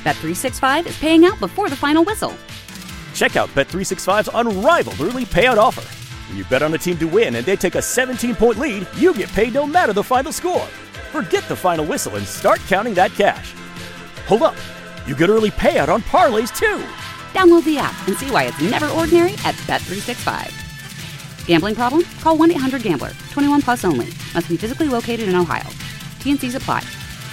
Bet365 is paying out before the final whistle. Check out Bet365's unrivaled early payout offer. When you bet on a team to win and they take a 17-point lead, you get paid no matter the final score. Forget the final whistle and start counting that cash. Hold up. You get early payout on parlays, too. Download the app and see why it's never ordinary at Bet365. Gambling problem? Call 1-800-GAMBLER. 21 plus only. Must be physically located in Ohio. T&Cs apply.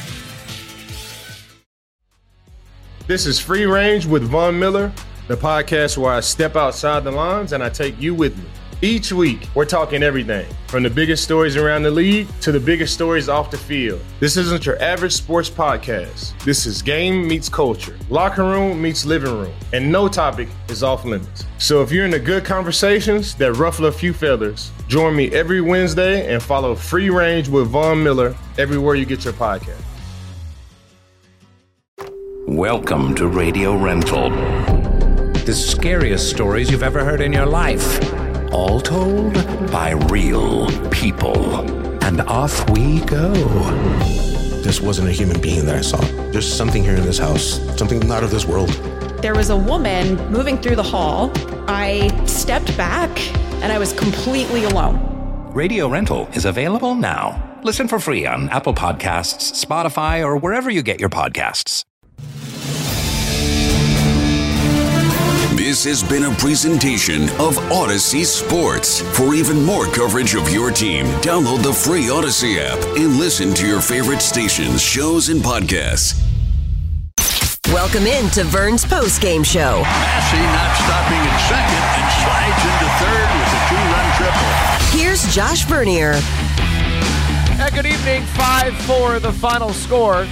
This is Free Range with Von Miller, the podcast where I step outside the lines and I take you with me. Each week, we're talking everything from the biggest stories around the league to the biggest stories off the field. This isn't your average sports podcast. This is game meets culture, locker room meets living room, and no topic is off limits. So if you're into good conversations that ruffle a few feathers, join me every Wednesday and follow Free Range with Von Miller everywhere you get your podcast. Welcome to Radio Rental. The scariest stories you've ever heard in your life. All told by real people. And off we go. This wasn't a human being that I saw. There's something here in this house, something not of this world. There was a woman moving through the hall. I stepped back and I was completely alone. Radio Rental is available now. Listen for free on Apple Podcasts, Spotify, or wherever you get your podcasts. This has been a presentation of Odyssey Sports. For even more coverage of your team, download the free Odyssey app and listen to your favorite stations, shows, and podcasts. Welcome in to Vern's postgame show. Massey not stopping at second and slides into third with a two-run triple. Here's Josh Vernier. Good evening. 5-4 the final score.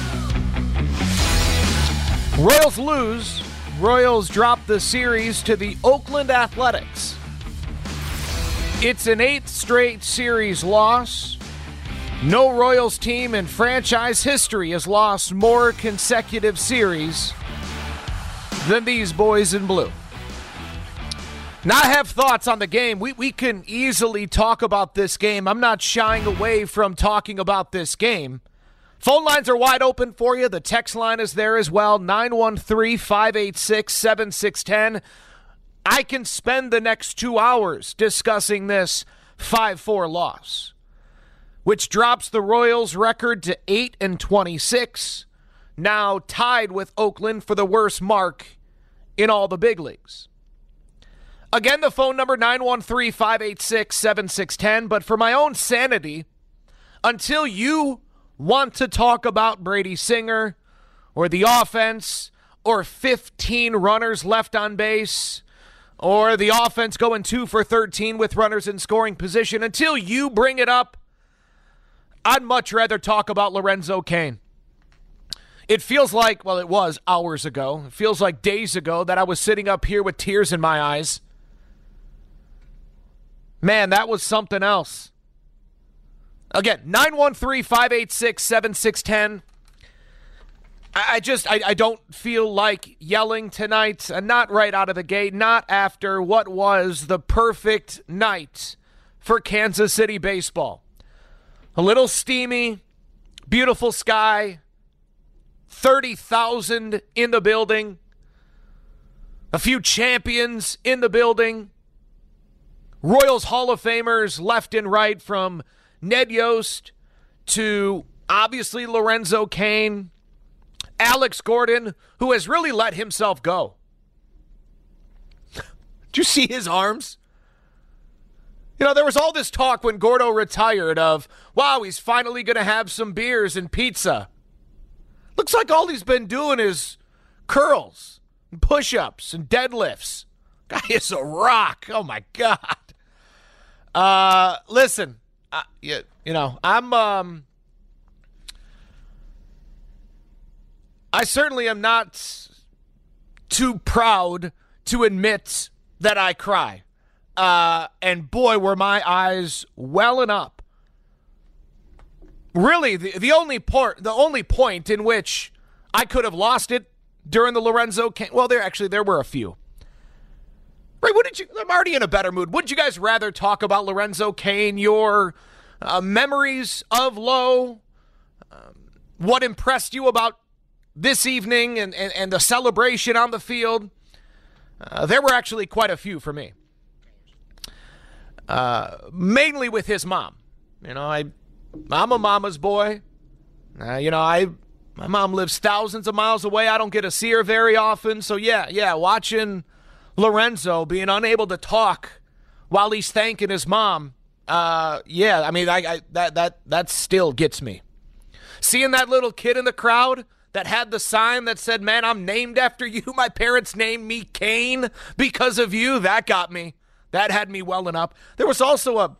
Royals lose. Royals drop the series to the Oakland Athletics. It's an 8th straight series loss. No Royals team in franchise history has lost more consecutive series than these boys in blue. Now I have thoughts on the game. We can easily talk about this game. I'm not shying away from talking about this game. Phone lines are wide open for you. The text line is there as well, 913-586-7610. I can spend the next 2 hours discussing this 5-4 loss, which drops the Royals' record to 8-26, now tied with Oakland for the worst mark in all the big leagues. Again, the phone number, 913-586-7610. But for my own sanity, until you want to talk about Brady Singer or the offense or 15 runners left on base or the offense going 2 for 13 with runners in scoring position, until you bring it up, I'd much rather talk about Lorenzo Cain. It feels like, well, it was hours ago. It feels like days ago that I was sitting up here with tears in my eyes. Man, that was something else. Again, 913-586-7610. I don't feel like yelling tonight, and not right out of the gate, not after what was the perfect night for Kansas City baseball. A little steamy, beautiful sky, 30,000 in the building, a few champions in the building, Royals Hall of Famers left and right, from Ned Yost to obviously Lorenzo Cain, Alex Gordon, who has really let himself go. Did you see his arms? You know, there was all this talk when Gordo retired of, wow, he's finally going to have some beers and pizza. Looks like all he's been doing is curls and push-ups and deadlifts. Guy is a rock. Oh, my God. Listen. You know, I certainly am not too proud to admit that I cry. And boy, were my eyes welling up. Really, the only point in which I could have lost it during the Lorenzo Cain, well, there were a few. Right, I'm already in a better mood. Would you guys rather talk about Lorenzo Cain, your memories of Lo, what impressed you about this evening and the celebration on the field, there were actually quite a few for me. Mainly with his mom. I'm a mama's boy. My mom lives thousands of miles away. I don't get to see her very often. So, watching Lorenzo being unable to talk while he's thanking his mom, that still gets me. Seeing that little kid in the crowd that had the sign that said, "Man, I'm named after you. My parents named me Kane because of you," that got me. That had me welling up. There was also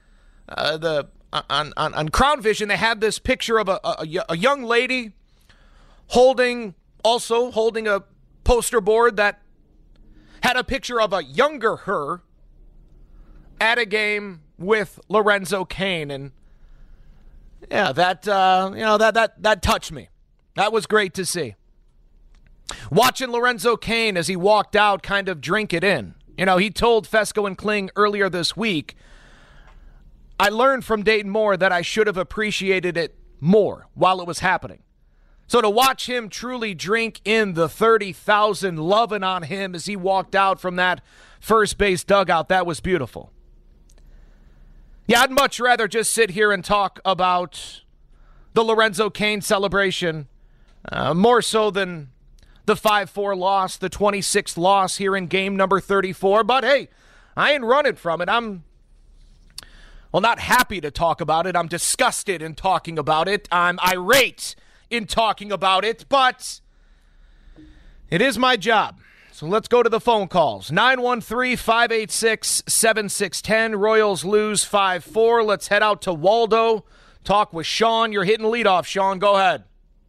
on Crown Vision, they had this picture of a young lady holding a poster board that had a picture of a younger her at a game with Lorenzo Kane, and that touched me. That was great to see. Watching Lorenzo Kane as he walked out kind of drink it in. He told Fesco and Kling earlier this week, "I learned from Dayton Moore that I should have appreciated it more while it was happening." So to watch him truly drink in the 30,000 loving on him as he walked out from that first base dugout, that was beautiful. Yeah, I'd much rather just sit here and talk about the Lorenzo Kane celebration, more so than the 5-4 loss, the 26th loss here in game number 34. But hey, I ain't running from it. I'm not happy to talk about it. I'm disgusted in talking about it. I'm irate in talking about it, but it is my job. So let's go to the phone calls. 913-586-7610. Royals lose 5-4. Let's head out to Waldo. Talk with Sean. You're hitting leadoff, Sean. Go ahead.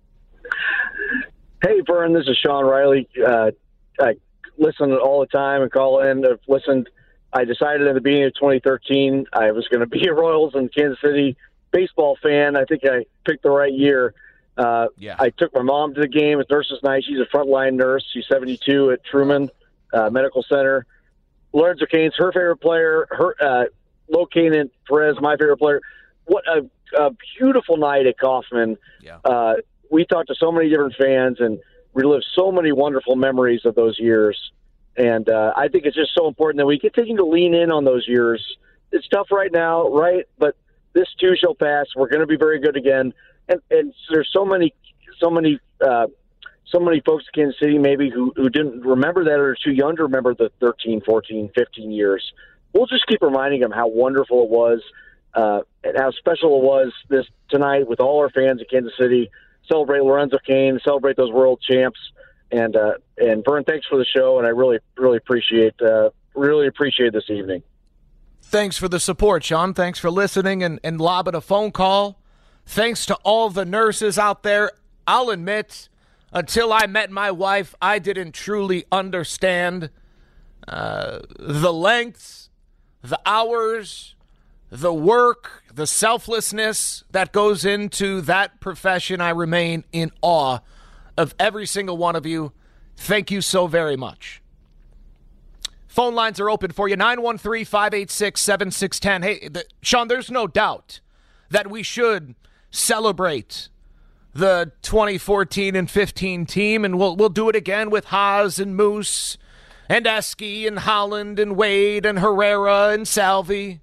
Hey, Vern, this is Sean Riley. I listen all the time and call in. I've listened. I decided in the beginning of 2013 I was going to be a Royals and Kansas City baseball fan. I think I picked the right year. I took my mom to the game at Nurses Night. She's a frontline nurse. She's 72 at Truman Medical Center. Lorenzo Kane's her favorite player. Locainen Perez, my favorite player. What a beautiful night at Kauffman. Yeah. We talked to so many different fans and relived so many wonderful memories of those years. And I think it's just so important that we continue to lean in on those years. It's tough right now, right? But this too shall pass. We're going to be very good again. And there's so many folks in Kansas City maybe who didn't remember that or are too young to remember the 13, 14, 15 years. We'll just keep reminding them how wonderful it was and how special it was this tonight with all our fans in Kansas City. Celebrate Lorenzo Kane, celebrate those world champs. And Vern, thanks for the show, and I really appreciate this evening. Thanks for the support, Sean. Thanks for listening and lobbing a phone call. Thanks to all the nurses out there. I'll admit, until I met my wife, I didn't truly understand the lengths, the hours, the work, the selflessness that goes into that profession. I remain in awe of every single one of you. Thank you so very much. Phone lines are open for you, 913-586-7610. Hey, Sean, there's no doubt that we should celebrate the 2014 and 15 team, and we'll do it again with Haas and Moose and Eske and Holland and Wade and Herrera and Salvi.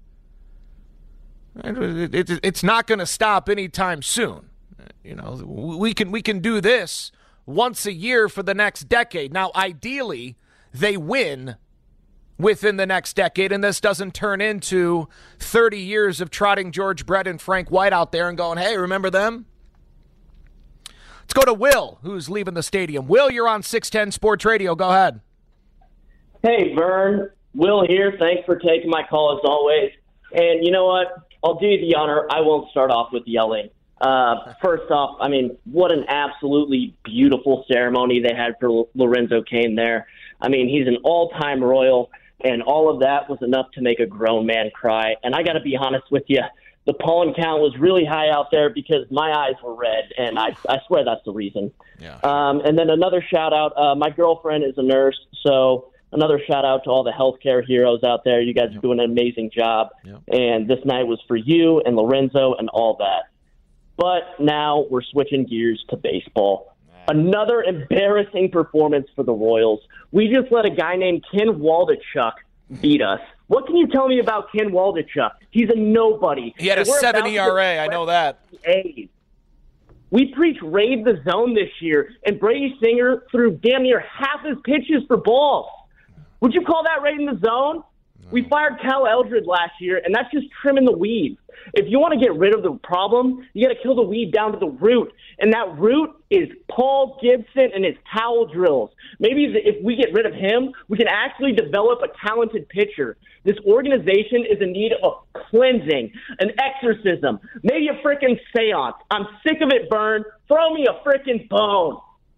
It's not going to stop anytime soon. We can do this once a year for the next decade. Now, ideally, they win within the next decade, and this doesn't turn into 30 years of trotting George Brett and Frank White out there and going, hey, remember them? Let's go to Will, who's leaving the stadium. Will, you're on 610 Sports Radio. Go ahead. Hey, Vern. Will here. Thanks for taking my call as always. And you know what? I'll do you the honor. I won't start off with yelling. First off, I mean, what an absolutely beautiful ceremony they had for Lorenzo Kane there. I mean, he's an all-time Royal, and all of that was enough to make a grown man cry. And I got to be honest with you, the pollen count was really high out there because my eyes were red, and I swear that's the reason. Yeah. And then another shout-out, my girlfriend is a nurse, so another shout-out to all the healthcare heroes out there. You guys are doing an amazing job, and this night was for you and Lorenzo and all that. But now we're switching gears to baseball. Another embarrassing performance for the Royals. We just let a guy named Ken Waldichuk beat us. What can you tell me about Ken Waldichuk? He's a nobody. He had a 7 ERA, I know that. We preach raid the zone this year, and Brady Singer threw damn near half his pitches for balls. Would you call that raiding the zone? No. We fired Cal Eldred last year, and that's just trimming the weeds. If you want to get rid of the problem, you got to kill the weed down to the root, and that root is Paul Gibson and his towel drills. Maybe if we get rid of him, we can actually develop a talented pitcher. This organization is in need of cleansing, an exorcism, maybe a frickin' seance. I'm sick of it, Vern. Throw me a frickin' bone.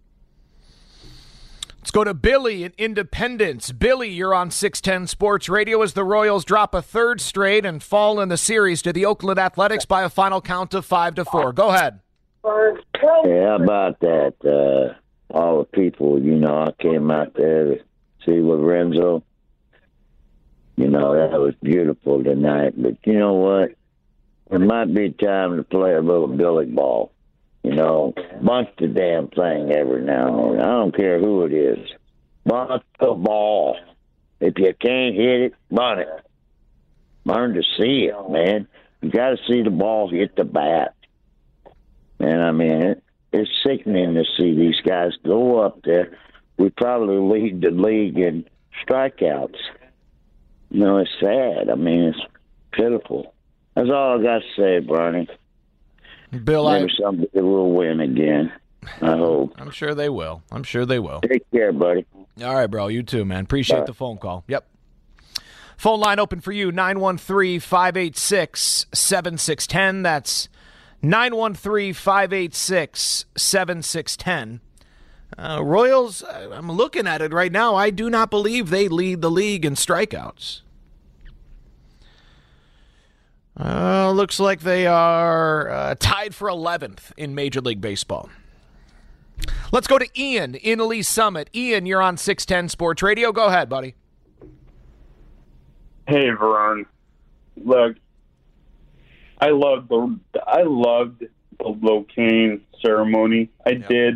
Let's go to Billy in Independence. Billy, you're on 610 Sports Radio as the Royals drop a third straight and fall in the series to the Oakland Athletics by a final count of 5-4. Go ahead. Yeah, how about that? All the people, I came out there to see with Renzo. That was beautiful tonight. But you know what? It might be time to play a little billy ball. Bunch the damn thing every now and then. I don't care who it is. Bunch the ball. If you can't hit it, bunt it. Learn to see it, man. You got to see the ball hit the bat. And it's sickening to see these guys go up there. We probably lead the league in strikeouts. It's sad. It's pitiful. That's all I got to say, Barney. Bill, maybe somebody will win again. I hope. I'm sure they will. Take care, buddy. All right, bro. You too, man. Appreciate the phone call. Yep. Phone line open for you, 913-586-7610. That's 913-586-7610. Royals, I'm looking at it right now. I do not believe they lead the league in strikeouts. Looks like they are tied for 11th in Major League Baseball. Let's go to Ian in Lee Summit. Ian, you're on 610 Sports Radio. Go ahead, buddy. Hey, Vern. Look, I loved the Locaine ceremony. I did.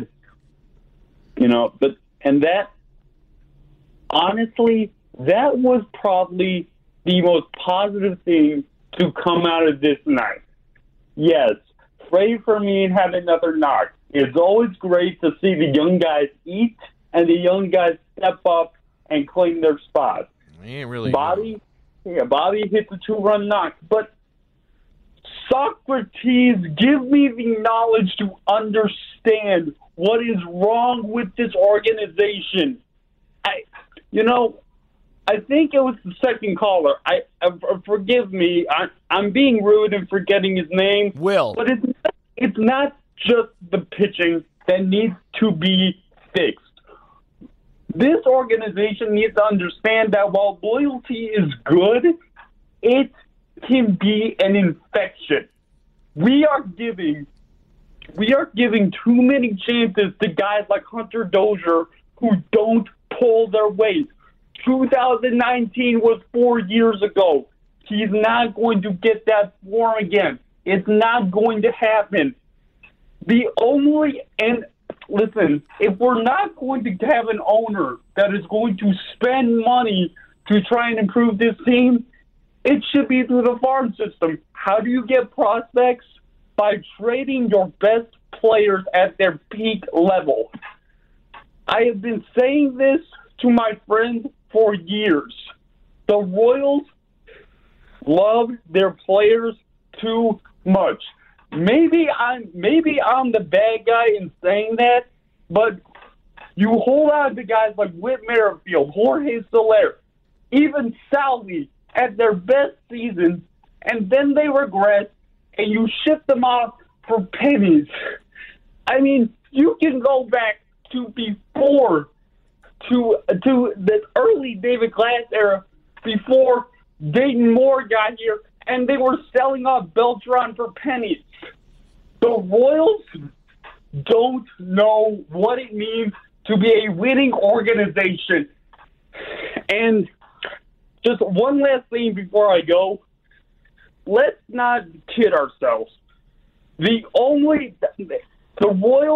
And that, honestly, that was probably the most positive thing to come out of this night. Yes, Freddie Fermin had another knock. It's always great to see the young guys eat and the young guys step up and claim their spot. He ain't really Bobby hit the 2-run knock, but Socrates, give me the knowledge to understand what is wrong with this organization. I think it was the second caller. Forgive me. I'm being rude and forgetting his name. Will. But it's not just the pitching that needs to be fixed. This organization needs to understand that while loyalty is good, it can be an infection. We are giving too many chances to guys like Hunter Dozier who don't pull their weight. 2019 was 4 years ago. He's not going to get that form again. It's not going to happen. Listen, if we're not going to have an owner that is going to spend money to try and improve this team, it should be through the farm system. How do you get prospects? By trading your best players at their peak level. I have been saying this to my friends for years. The Royals love their players too much. Maybe I'm the bad guy in saying that, but you hold on to guys like Whit Merrifield, Jorge Soler, even Salvi at their best seasons, and then they regress, and you ship them off for pennies. You can go back to before, to the early David Glass era, before Dayton Moore got here, and they were selling off Beltran for pennies. The Royals don't know what it means to be a winning organization. And just one last thing before I go. Let's not kid ourselves. The Royals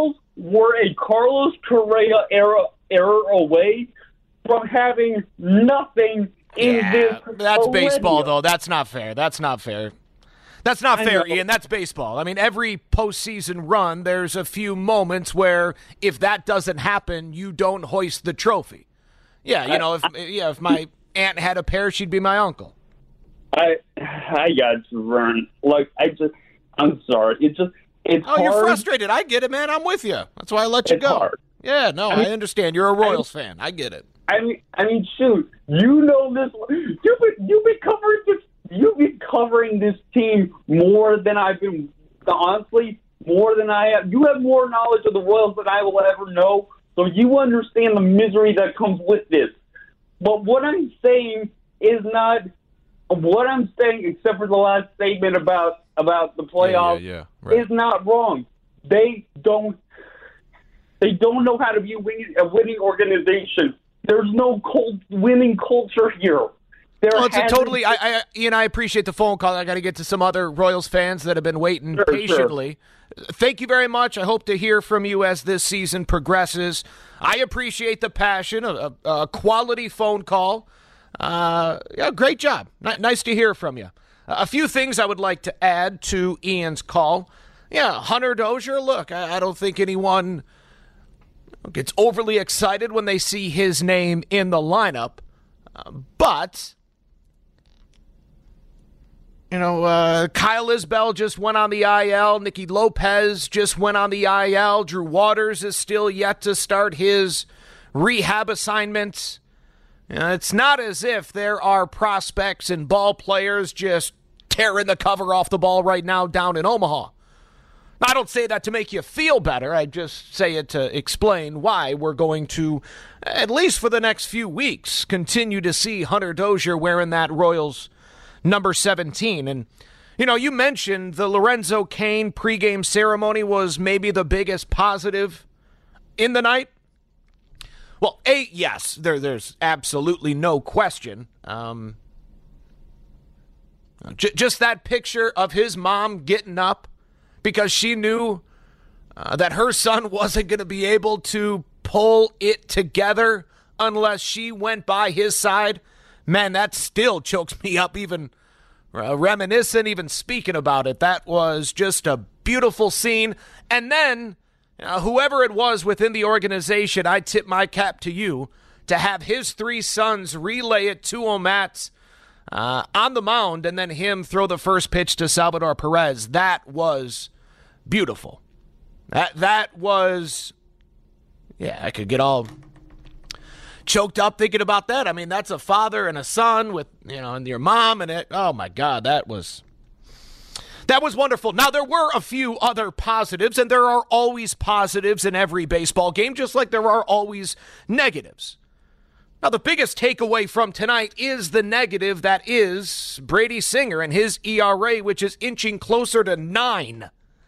were a Carlos Correa error away from having nothing in this. That's baseball, though. That's not fair. That's not fair. That's not fair, Ian. That's baseball. I mean, every postseason run, there's a few moments where if that doesn't happen, you don't hoist the trophy. Yeah, you know, if my aunt had a pair, she'd be my uncle. I got you, Vern. Like, I'm sorry. It's hard. You're frustrated. I get it, man. I'm with you. That's why I let you go. Hard. Yeah, no, I understand. You're a Royals fan. I get it. I mean, shoot. You know this. You've been covering this. You've been covering this team more than I've been. Honestly, more than I have. You have more knowledge of the Royals than I will ever know. So you understand the misery that comes with this. But what I'm saying is not what I'm saying, except for the last statement about the playoffs, right. is not wrong. They don't know how to be a winning organization. There's no winning culture here. Ian, I appreciate the phone call. I got to get to some other Royals fans that have been waiting patiently. Sure. Thank you very much. I hope to hear from you as this season progresses. I appreciate the passion, a quality phone call. Great job. Nice to hear from you. A few things I would like to add to Ian's call. Yeah, Hunter Dozier, look, I don't think anyone gets overly excited when they see his name in the lineup. But, Kyle Isbell just went on the IL. Nicky Lopez just went on the IL. Drew Waters is still yet to start his rehab assignments. It's not as if there are prospects and ball players just tearing the cover off the ball right now down in Omaha. I don't say that to make you feel better. I just say it to explain why we're going to, at least for the next few weeks, continue to see Hunter Dozier wearing that Royals number 17. And, you mentioned the Lorenzo Cain pregame ceremony was maybe the biggest positive in the night. Well, yes, there's absolutely no question. Just that picture of his mom getting up because she knew that her son wasn't going to be able to pull it together unless she went by his side. Man, that still chokes me up, even reminiscent, even speaking about it. That was just a beautiful scene. And then, whoever it was within the organization, I tip my cap to you to have his three sons relay it to O'Mat on the mound and then him throw the first pitch to Salvador Perez. That was beautiful. That was, I could get all choked up thinking about that. I mean, that's a father and a son with, and your mom and it. Oh my God, that was wonderful. Now, there were a few other positives, and there are always positives in every baseball game, just like there are always negatives. Now, the biggest takeaway from tonight is the negative that is Brady Singer and his ERA, which is inching closer to 9.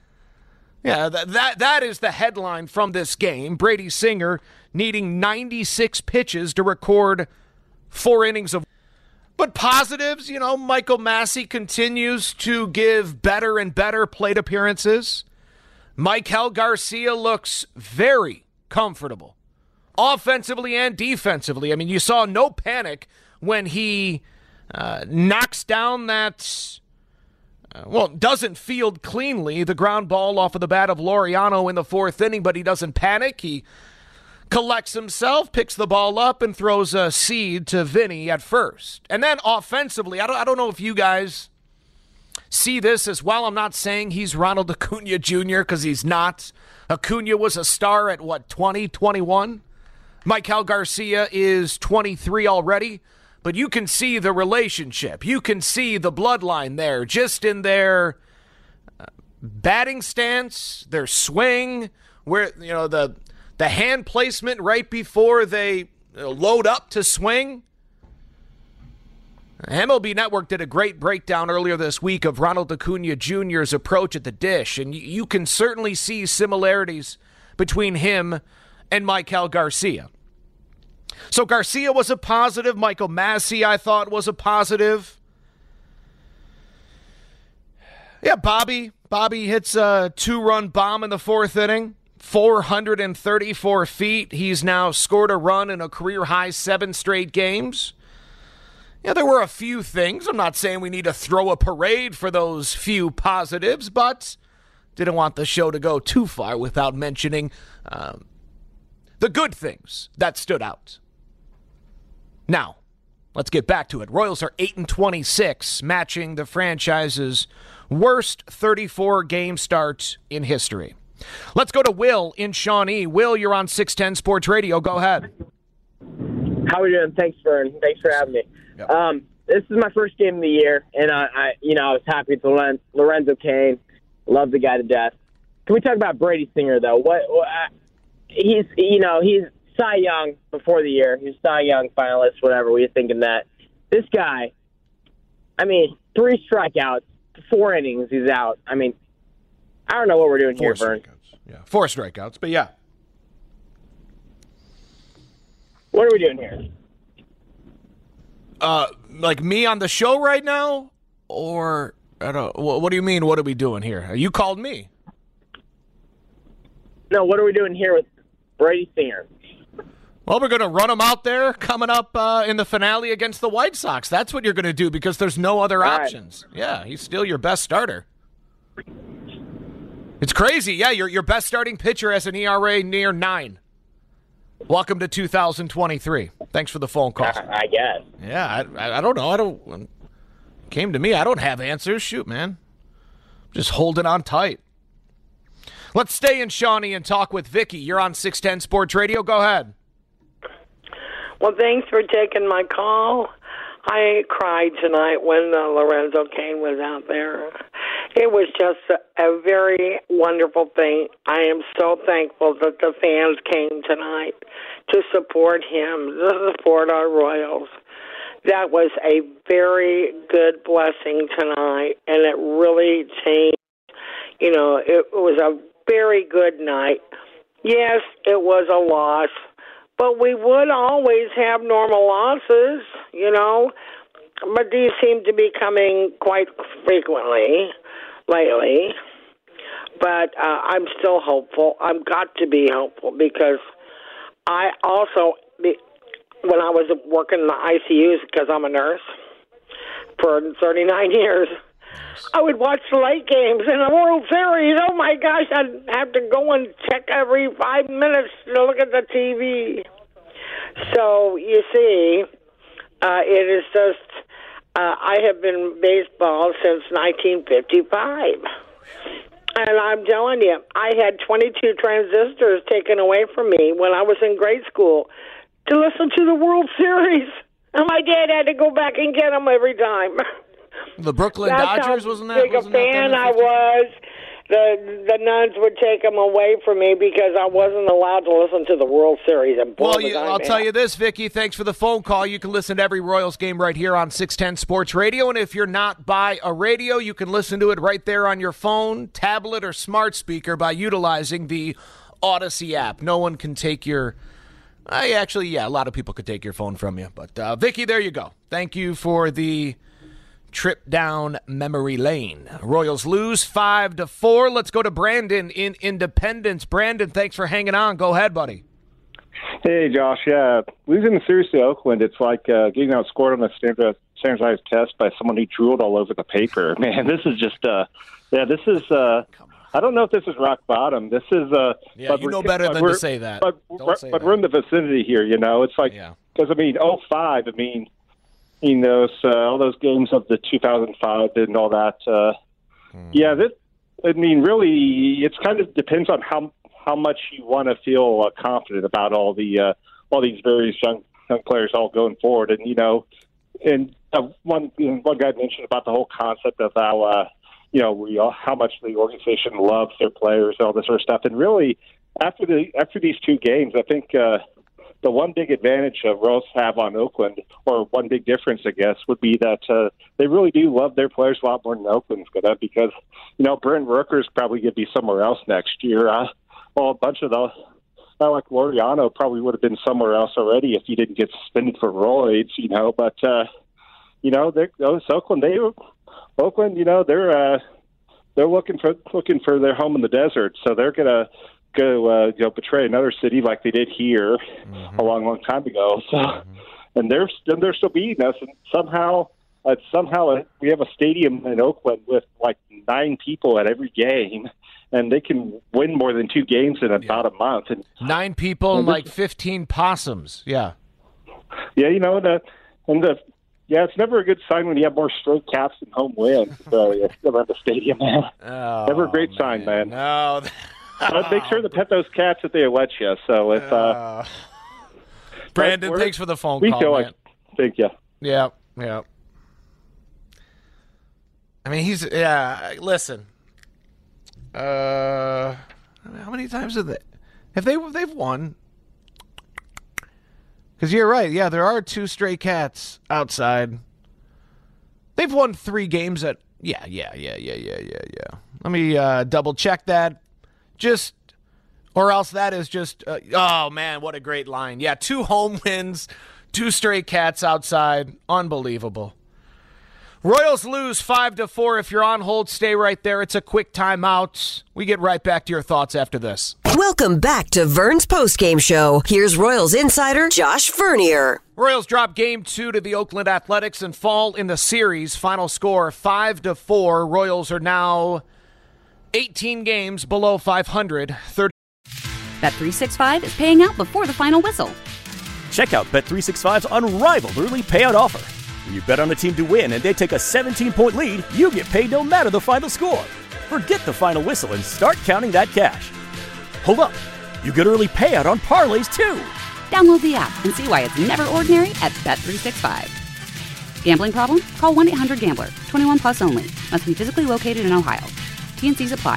Yeah, that is the headline from this game. Brady Singer needing 96 pitches to record 4 innings of. But positives, Michael Massey continues to give better and better plate appearances. Maikel Garcia looks very comfortable, offensively and defensively. I mean, you saw no panic when he knocks down that, doesn't field cleanly the ground ball off of the bat of Laureano in the 4th inning, but he doesn't panic. He collects himself, picks the ball up, and throws a seed to Vinny at first. And then offensively, I don't know if you guys see this as well. I'm not saying he's Ronald Acuna Jr. because he's not. Acuna was a star at, 20, 21? Maikel Garcia is 23 already. But you can see the relationship. You can see the bloodline there just in their batting stance, their swing, where, the hand placement right before they load up to swing. MLB Network did a great breakdown earlier this week of Ronald Acuna Jr.'s approach at the dish, and you can certainly see similarities between him and Maikel Garcia. So Garcia was a positive. Michael Massey, I thought, was a positive. Yeah, Bobby hits a 2-run bomb in the 4th inning. 434 feet. He's now scored a run in a career-high 7 straight games. Yeah, there were a few things. I'm not saying we need to throw a parade for those few positives, but didn't want the show to go too far without mentioning the good things that stood out. Now, let's get back to it. Royals are 8-26, matching the franchise's worst 34-game start in history. Let's go to Will in Shawnee. Will, you're on 610 Sports Radio. Go ahead. How are we doing? Thanks for having me. Yep. This is my first game of the year, and I was happy with Lorenzo Cain. Love the guy to death. Can we talk about Brady Singer though? He's Cy Young before the year. He was Cy Young finalist, whatever. We were thinking that. This guy, 3 strikeouts, 4 innings, he's out. I don't know what we're doing here, Vern. Yeah, 4 strikeouts, but yeah. What are we doing here? Like me on the show right now? Or, I don't. What do you mean, what are we doing here? You called me. No, what are we doing here with Brady Singer? Well, we're going to run him out there coming up in the finale against the White Sox. That's what you're going to do because there's no other options. Right. Yeah, he's still your best starter. It's crazy. Yeah, your best starting pitcher has an ERA near 9. Welcome to 2023. Thanks for the phone call. I guess. Yeah, I don't know. Came to me. I don't have answers. Shoot, man. Just holding on tight. Let's stay in Shawnee and talk with Vicky. You're on 610 Sports Radio. Go ahead. Well, thanks for taking my call. I cried tonight when Lorenzo Cain was out there. It was just a very wonderful thing. I am so thankful that the fans came tonight to support him, to support our Royals. That was a very good blessing tonight, and it really changed. It was a very good night. Yes, it was a loss, but we would always have normal losses, but these seem to be coming quite frequently lately. But I'm still hopeful. I've got to be hopeful because I also, when I was working in the ICUs, because I'm a nurse for 39 years, I would watch the late games in the World Series. Oh, my gosh, I'd have to go and check every 5 minutes to look at the TV. So, you see, it is just, I have been in baseball since 1955. And I'm telling you, I had 22 transistors taken away from me when I was in grade school to listen to the World Series. And my dad had to go back and get them every time. The Brooklyn Dodgers, wasn't that? Big a fan I was. The nuns would take them away from me because I wasn't allowed to listen to the World Series. And I'll tell you this, Vicky. Thanks for the phone call. You can listen to every Royals game right here on 610 Sports Radio. And if you're not by a radio, you can listen to it right there on your phone, tablet, or smart speaker by utilizing the Odyssey app. No one can take your... a lot of people could take your phone from you. But, Vicky, there you go. Thank you for the trip down memory lane. Royals lose 5-4. Let's go to Brandon in Independence. Brandon, thanks for hanging on. Go ahead, buddy. Hey, Josh. Yeah, losing the series to Oakland, it's like getting outscored on a standardized test by someone who drooled all over the paper. Man, this is just, I don't know if this is rock bottom. This is, you know better than to say that. But we're in the vicinity here, It's like, because, 05, all those games of the 2005 and all that. Really, it's kind of depends on how much you want to feel confident about all these various young players all going forward. And one guy mentioned about the whole concept of how how much the organization loves their players and all this sort of stuff. And really, after these 2 games, I think. The one big advantage Royals have on Oakland, or one big difference, I guess, would be that they really do love their players a lot more than Oakland's going to, because, Brent Rooker's probably going to be somewhere else next year. A bunch of like Laureano probably would have been somewhere else already if he didn't get suspended for roids, But, Oakland, they're looking for their home in the desert, so they're going to go betray another city like they did here a long time ago. So, and they're still beating us, and somehow we have a stadium in Oakland with like 9 people at every game, and they can win more than 2 games in about a month. And 9 people and like 15 possums. Yeah. Yeah, it's never a good sign when you have more stray cats than home wins. So around the stadium, man. Oh, never a great sign, man. No. But make sure to pet those cats if they let you. So if Brandon, thanks for the phone call, man. Thank you. Yeah. I mean, listen. How many times they've won? Because you're right. Yeah, there are 2 stray cats outside. They've won 3 games at. Yeah. Let me double check that. Or else that is just. Oh man, what a great line. Yeah, 2 home wins, 2 stray cats outside. Unbelievable. Royals lose 5-4. If you're on hold, stay right there. It's a quick timeout. We get right back to your thoughts after this. Welcome back to Vern's postgame show. Here's Royals insider Josh Vernier. Royals drop Game 2 to the Oakland Athletics and fall in the series. Final score 5-4. Royals are now 18 games below 500. Bet365 is paying out before the final whistle. Check out Bet365's unrivaled early payout offer. When you bet on a team to win and they take a 17-point lead, you get paid no matter the final score. Forget the final whistle and start counting that cash. Hold up. You get early payout on parlays, too. Download the app and see why it's never ordinary at Bet365. Gambling problem? Call 1-800-GAMBLER. 21 plus only. Must be physically located in Ohio. T&Cs apply.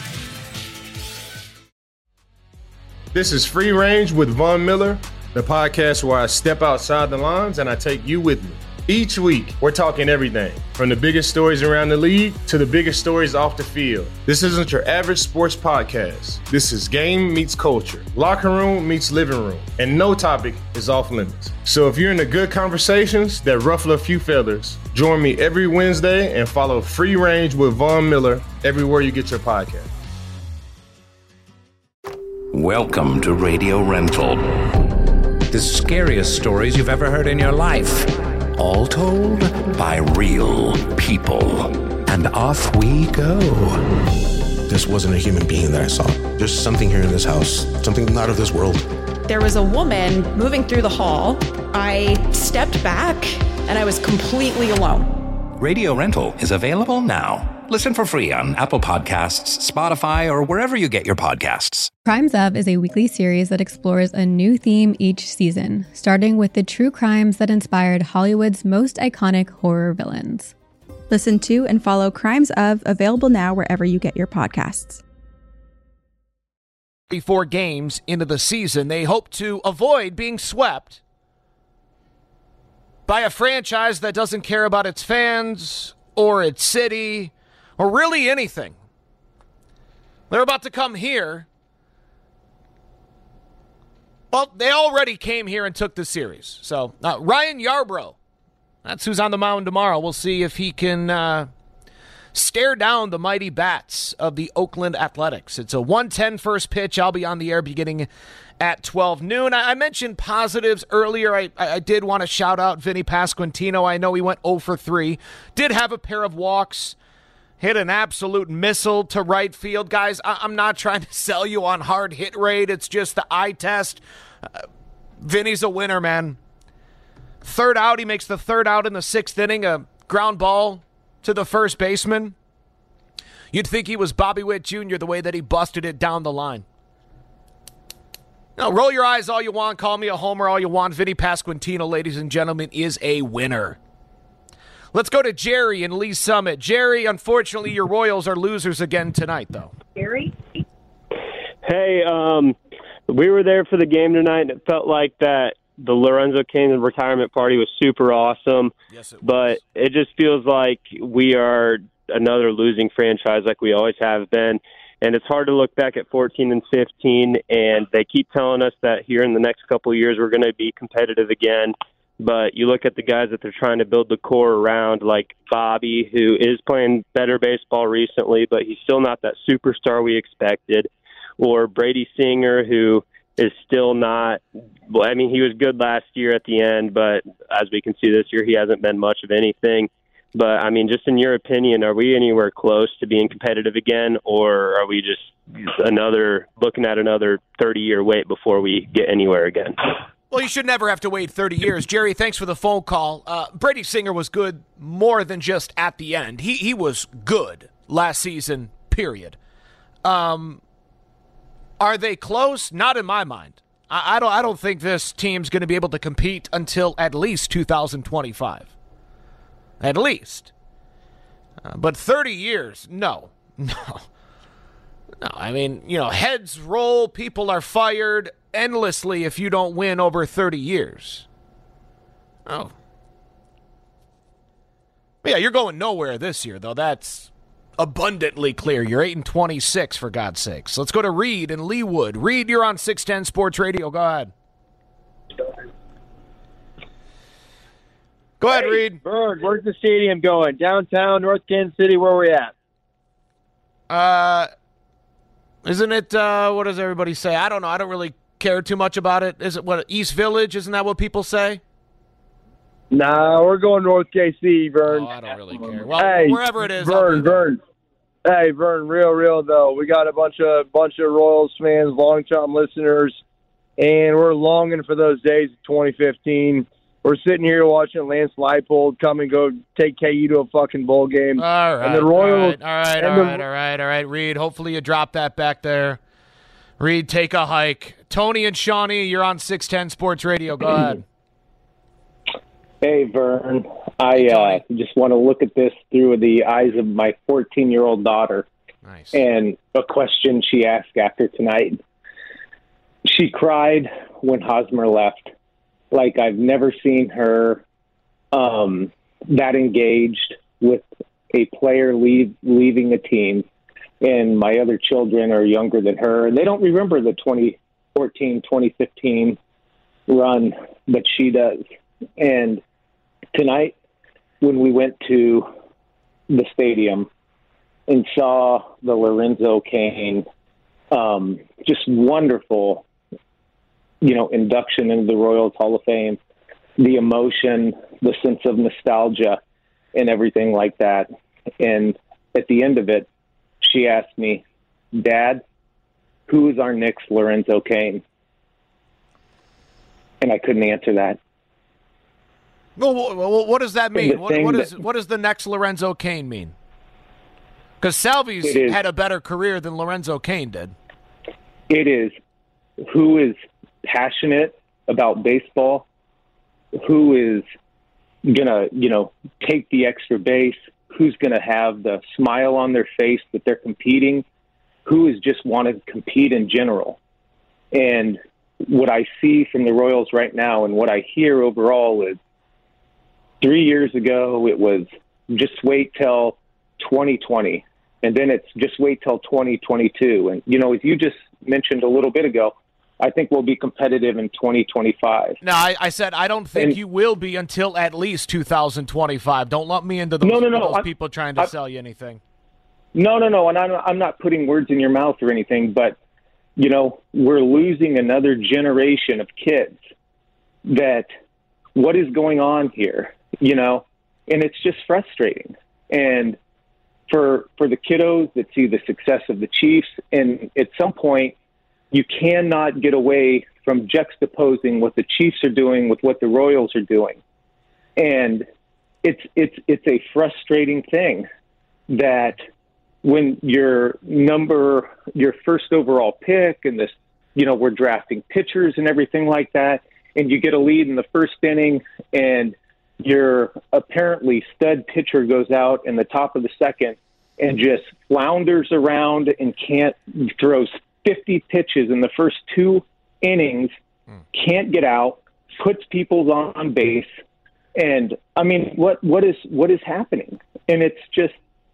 This is Free Range with Von Miller, the podcast where I step outside the lines and I take you with me. Each week, we're talking everything from the biggest stories around the league to the biggest stories off the field. This isn't your average sports podcast. This is game meets culture, locker room meets living room, and no topic is off limits. So if you're into good conversations that ruffle a few feathers, join me every Wednesday and follow Free Range with Von Miller everywhere you get your podcast. Welcome to Radio Rental. The scariest stories you've ever heard in your life. All told by real people. And off we go. This wasn't a human being that I saw. There's something here in this house, something not of this world. There was a woman moving through the hall. I stepped back, and I was completely alone. Radio Rental is available now. Listen for free on Apple Podcasts, Spotify, or wherever you get your podcasts. Crimes Of is a weekly series that explores a new theme each season, starting with the true crimes that inspired Hollywood's most iconic horror villains. Listen to and follow Crimes Of, available now wherever you get your podcasts. 34 games into the season, they hope to avoid being swept by a franchise that doesn't care about its fans or its city or really anything. They're about to come here. Well, they already came here and took the series. So, Ryan Yarbrough, that's who's on the mound tomorrow. We'll see if he can stare down the mighty bats of the Oakland Athletics. It's a 1:10 first pitch. I'll be on the air beginning at 12 noon. I mentioned positives earlier. I did want to shout out Vinny Pasquantino. I know he went 0 for 3. Did have a pair of walks. Hit an absolute missile to right field. Guys, I'm not trying to sell you on hard hit rate. It's just the eye test. Vinny's a winner, man. Third out, he makes the third out in the 6th inning. A ground ball to the first baseman. You'd think he was Bobby Witt Jr. the way that he busted it down the line. Now, roll your eyes all you want. Call me a homer all you want. Vinny Pasquantino, ladies and gentlemen, is a winner. Let's go to Jerry in Lee Summit. Jerry, unfortunately, your Royals are losers again tonight, though. Jerry? Hey, we were there for the game tonight, and it felt like that the Lorenzo Cain retirement party was super awesome. Yes, it was. But it just feels like we are another losing franchise like we always have been. And it's hard to look back at 14 and 15, and they keep telling us that here in the next couple of years we're going to be competitive again. But you look at the guys that they're trying to build the core around, like Bobby, who is playing better baseball recently, but he's still not that superstar we expected. or Brady Singer, who is still not – well, I mean, he was good last year at the end, but as we can see this year, he hasn't been much of anything. But, I mean, just in your opinion, are we anywhere close to being competitive again, or are we just looking at another 30-year wait before we get anywhere again? Well, you should never have to wait 30 years. Jerry, thanks for the phone call. Brady Singer was good more than just at the end. He was good last season, period. Are they close? Not in my mind. I don't think this team's going to be able to compete until at least 2025. At least. But 30 years, no. I mean, heads roll, people are fired endlessly if you don't win over 30 years. Oh. Yeah, you're going nowhere this year, though. That's abundantly clear. You're 8-26, for God's sakes. Let's go to Reed in Leawood. Reed, you're on 610 Sports Radio. Go ahead. Go ahead, Reed. Bird, where's the stadium going? Downtown, North Kansas City, where are we at? Isn't it, what does everybody say? I don't know. I don't really care too much about it. Is it, East Village? Isn't that what people say? Nah, we're going North KC, Vern. Oh, I don't really care. Well, wherever it is. Vern. Hey, Vern, real, though. We got a bunch of Royals fans, long-time listeners, and we're longing for those days of 2015. We're sitting here watching Lance Leipold come and go take KU to a fucking bowl game. All right. And the Royals, all right, Reed. Hopefully you drop that back there. Reed, take a hike. Tony and Shawnee, you're on 610 Sports Radio. Go ahead. Hey, Vern. I just want to look at this through the eyes of my 14-year-old daughter. Nice. And a question she asked after tonight. She cried when Hosmer left. Like, I've never seen her that engaged with a player leaving a team. And my other children are younger than her. And they don't remember the 2014, 2015 run, but she does. And tonight, when we went to the stadium and saw the Lorenzo Cain, just wonderful, induction into the Royals Hall of Fame, the emotion, the sense of nostalgia, and everything like that. And at the end of it, she asked me, Dad, who is our next Lorenzo Cain? And I couldn't answer that. Well, what does that mean? What does the next Lorenzo Cain mean? Because Salvi's had a better career than Lorenzo Cain did. It is who is passionate about baseball, who is going to, take the extra base, who's going to have the smile on their face that they're competing, who is just want to compete in general. And what I see from the Royals right now and what I hear overall is 3 years ago it was just wait till 2020, and then it's just wait till 2022. And, as you just mentioned a little bit ago, I think we'll be competitive in 2025. No, I said I don't think you will be until at least 2025. Don't lump me into those people trying to sell you anything. No, and I'm not putting words in your mouth or anything, but, we're losing another generation of kids that what is going on here, and it's just frustrating. And for the kiddos that see the success of the Chiefs, and at some point, you cannot get away from juxtaposing what the Chiefs are doing with what the Royals are doing. And it's a frustrating thing that when your first overall pick and this, we're drafting pitchers and everything like that, and you get a lead in the first inning and your apparently stud pitcher goes out in the top of the second and just flounders around and throws 50 pitches in the first 2 innings, can't get out, puts people on base. And I mean, what is happening? And it's just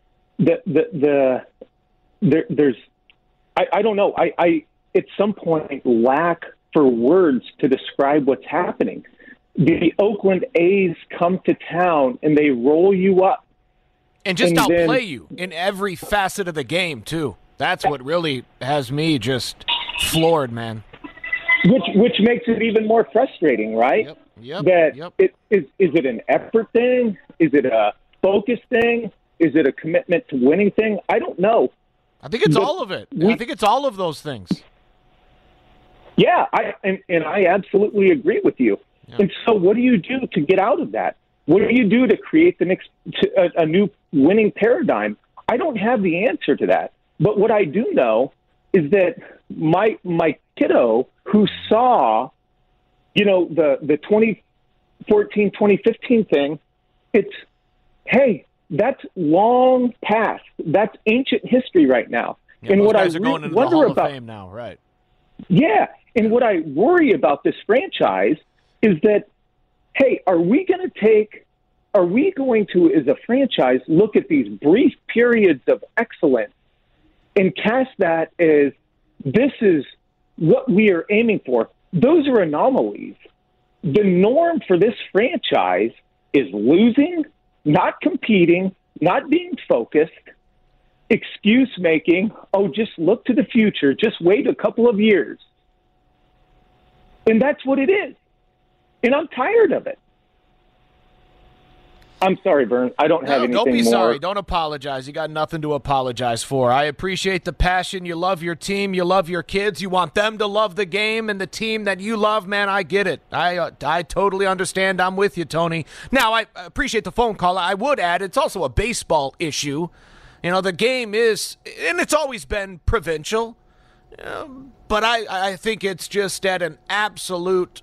there's I don't know. I at some point lack for words to describe what's happening. The Oakland A's come to town and they roll you up. And just outplay you in every facet of the game, too. That's what really has me just floored, man. Which makes it even more frustrating, right? Yep. Is it an effort thing? Is it a focus thing? Is it a commitment to winning thing? I don't know. I think it's all of it. I think it's all of those things. Yeah, I absolutely agree with you. Yeah. And so what do you do to get out of that? What do you do to create a new winning paradigm? I don't have the answer to that. But what I do know is that my kiddo who saw, the 2014, 2015 thing, that's long past. That's ancient history right now. Yeah, and what I are going into the Hall of Fame now, right? Yeah, and what I worry about this franchise is that, hey, are we going to, as a franchise, look at these brief periods of excellence and cast that as this is what we are aiming for? Those are anomalies. The norm for this franchise is losing, not competing, not being focused, excuse making. Oh, just look to the future. Just wait a couple of years. And that's what it is. And I'm tired of it. I'm sorry, Vern. I don't have anything more. Don't be sorry. Don't apologize. You got nothing to apologize for. I appreciate the passion. You love your team. You love your kids. You want them to love the game and the team that you love. Man, I get it. I totally understand. I'm with you, Tony. Now, I appreciate the phone call. I would add it's also a baseball issue. The game is, and it's always been provincial, but I think it's just at an absolute,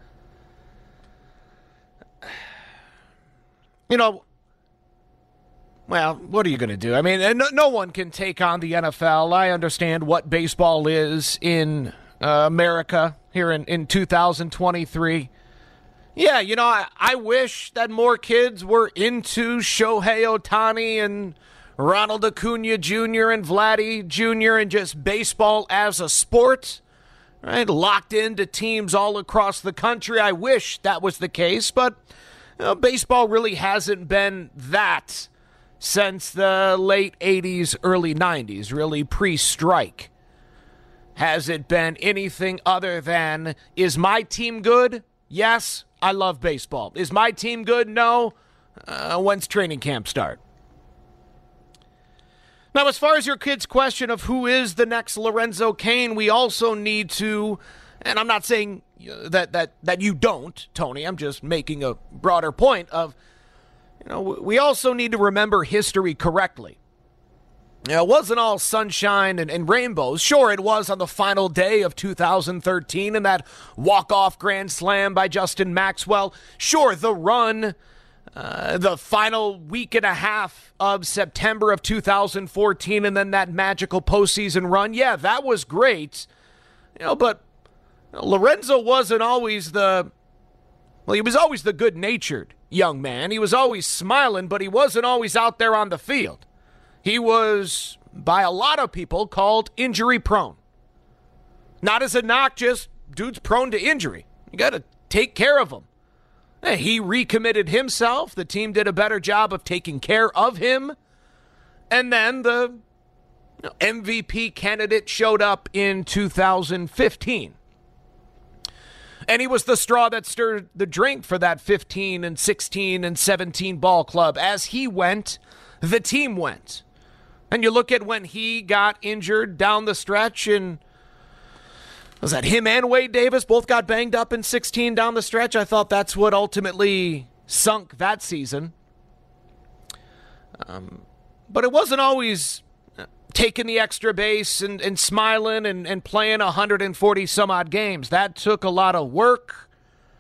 well, what are you going to do? I mean, no one can take on the NFL. I understand what baseball is in America here in 2023. Yeah, I wish that more kids were into Shohei Ohtani and Ronald Acuna Jr. and Vladdy Jr. and just baseball as a sport, right? Locked into teams all across the country. I wish that was the case, but baseball really hasn't been that since the late 80s, early 90s, really pre-strike. Has it been anything other than, is my team good? Yes, I love baseball. Is my team good? No. When's training camp start? Now, as far as your kid's question of who is the next Lorenzo Cain, we also need to, and I'm not saying that you don't, Tony, I'm just making a broader point of, we also need to remember history correctly. It wasn't all sunshine and rainbows. Sure, it was on the final day of 2013 and that walk-off grand slam by Justin Maxwell. Sure, the run, the final week and a half of September of 2014 and then that magical postseason run. Yeah, that was great. But Lorenzo wasn't always he was always the good-natured young man. He was always smiling, but he wasn't always out there on the field. He was, by a lot of people, called injury-prone. Not as a knock, just dude's prone to injury. You got to take care of him. He recommitted himself. The team did a better job of taking care of him. And then the MVP candidate showed up in 2015. And he was the straw that stirred the drink for that 15 and 16 and 17 ball club. As he went, the team went. And you look at when he got injured down the stretch, and was that him and Wade Davis both got banged up in 16 down the stretch? I thought that's what ultimately sunk that season. But it wasn't always taking the extra base and smiling and playing 140 some odd games. That took a lot of work.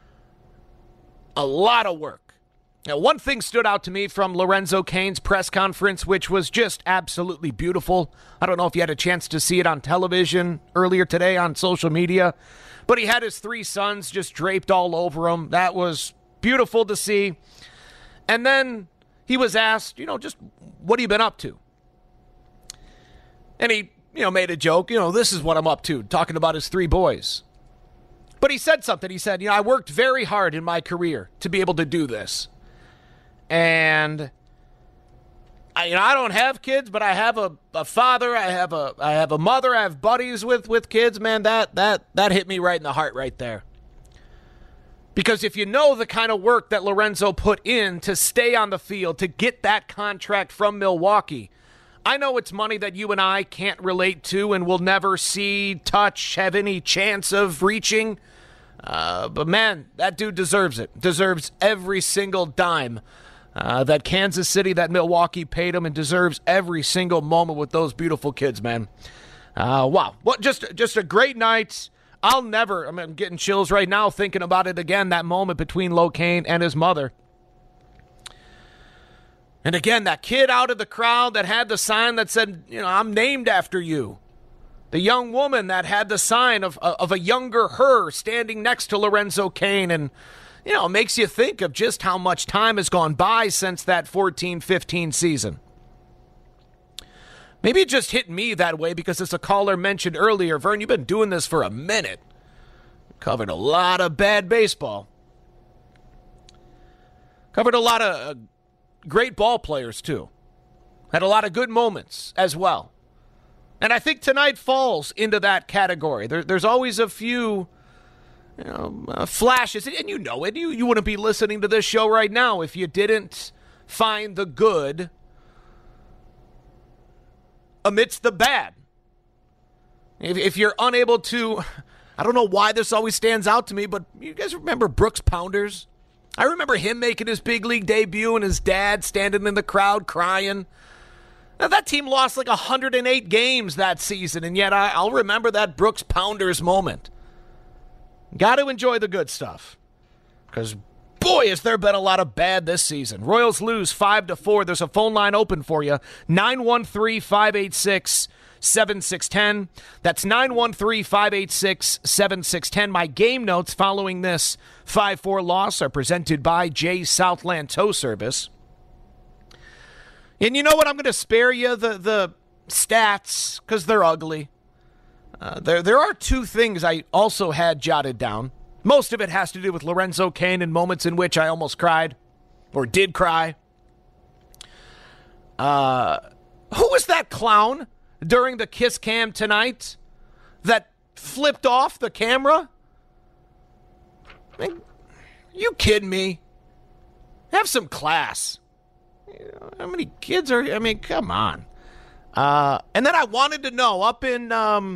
A lot of work. Now, one thing stood out to me from Lorenzo Cain's press conference, which was just absolutely beautiful. I don't know if you had a chance to see it on television earlier today on social media, but he had his three sons just draped all over him. That was beautiful to see. And then he was asked, just what have you been up to? And he, made a joke, this is what I'm up to, talking about his three boys. But he said something. He said, I worked very hard in my career to be able to do this. And I don't have kids, but I have a father, I have a mother, I have buddies with kids, man. That hit me right in the heart right there. Because if you know the kind of work that Lorenzo put in to stay on the field, to get that contract from Milwaukee, I know it's money that you and I can't relate to and will never see, touch, have any chance of reaching. But man, that dude deserves it. Deserves every single dime that Kansas City, that Milwaukee paid him, and deserves every single moment with those beautiful kids, man. Wow. What just a great night. I'm getting chills right now thinking about it again, that moment between Locaine and his mother. And again, that kid out of the crowd that had the sign that said, I'm named after you. The young woman that had the sign of a younger her standing next to Lorenzo Cain. And, it makes you think of just how much time has gone by since that 14-15 season. Maybe it just hit me that way because, as a caller mentioned earlier, Vern, you've been doing this for a minute. Covered a lot of bad baseball. Covered a lot of great ball players, too. Had a lot of good moments as well. And I think tonight falls into that category. There's always a few flashes, and you know it. You wouldn't be listening to this show right now if you didn't find the good amidst the bad. If you're unable to, I don't know why this always stands out to me, but you guys remember Brooks Pounders? I remember him making his big league debut and his dad standing in the crowd crying. Now, that team lost like 108 games that season, and yet I'll remember that Brooks Pounders moment. Got to enjoy the good stuff, because boy, has there been a lot of bad this season. Royals lose 5-4. There's a phone line open for you, 913-586-7610. That's 913-586-7610. My game notes following this 5-4 loss are presented by J Southland Tow Service. And you know what? I'm going to spare you the stats because they're ugly. There are two things I also had jotted down. Most of it has to do with Lorenzo Cain and moments in which I almost cried or did cry. Who was that clown during the kiss cam tonight that flipped off the camera? You kidding me? Have some class. How many kids are... come on. And then I wanted to know, up in...